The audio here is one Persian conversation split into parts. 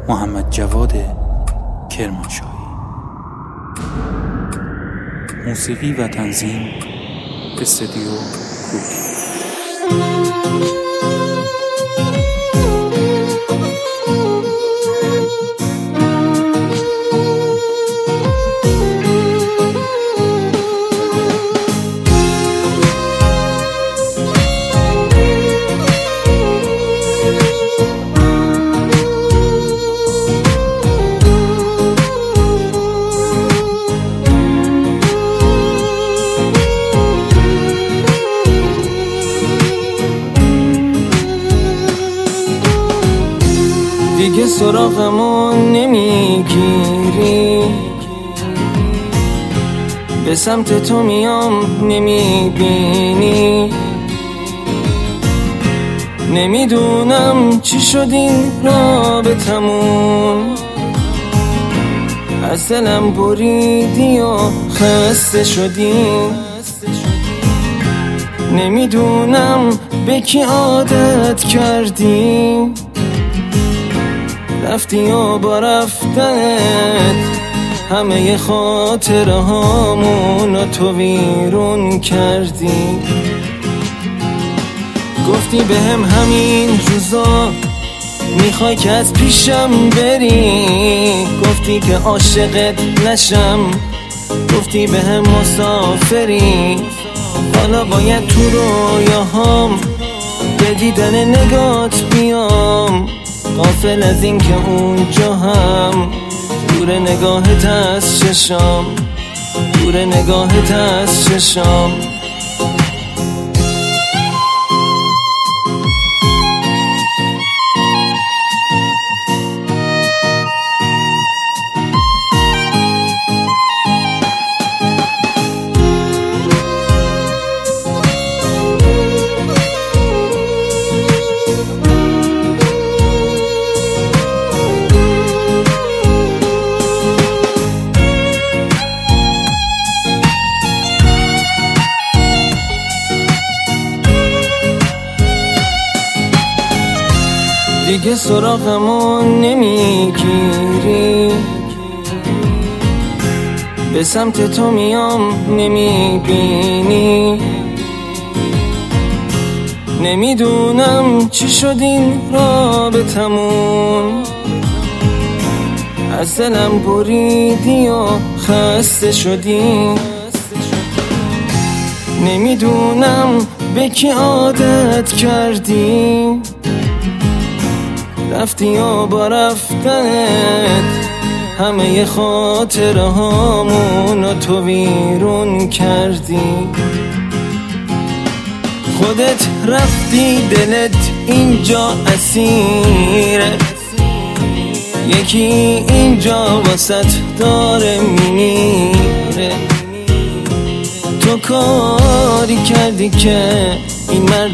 محمد جواد کرمانشاهی. موسیقی و تنظیم استودیو کوکی. دیگه سراغمون نمیگیری، به سمت تو میام نمیبینی. نمیدونم چی شد این رابطمون، از دلم بریدی و خسته شدیم. نمیدونم به کی عادت کردیم، رفتی و با رفتنت همه خاطره هامونو تو ویرون کردی. گفتی بهم همین روزا میخوای که از پیشم بری، گفتی که عاشقت نشم، گفتی بهم مسافری. حالا باید تو رویاهام به دیدن نگات بیام، غافل از این که اونجا هم دور نگاهت از چشام، دور نگاهت از چشام. دیگه سراغمون نمیگیری، به سمت تو میام نمیبینی. نمیدونم چی شد این رابطمون، از دلم بریدی و خسته شدی. نمیدونم به کی عادت کردی، رفتی و با رفتنت همه خاطره هامونو تو ویرون کردی. خودت رفتی، دلت اینجا اسیره، یکی اینجا واسط داره میمیره. تو کاری کردی که این مرد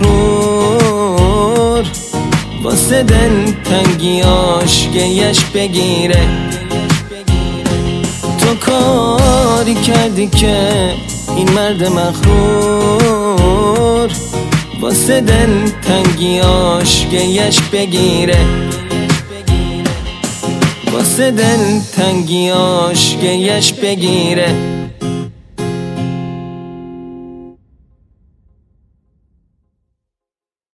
مغرور واسه دل تنگیاش گیش بگیره. تو کاری کردی که این مرد مغرور واسه دل تنگیاش گیش بگیره، واسه دل تنگیاش گیش بگیره.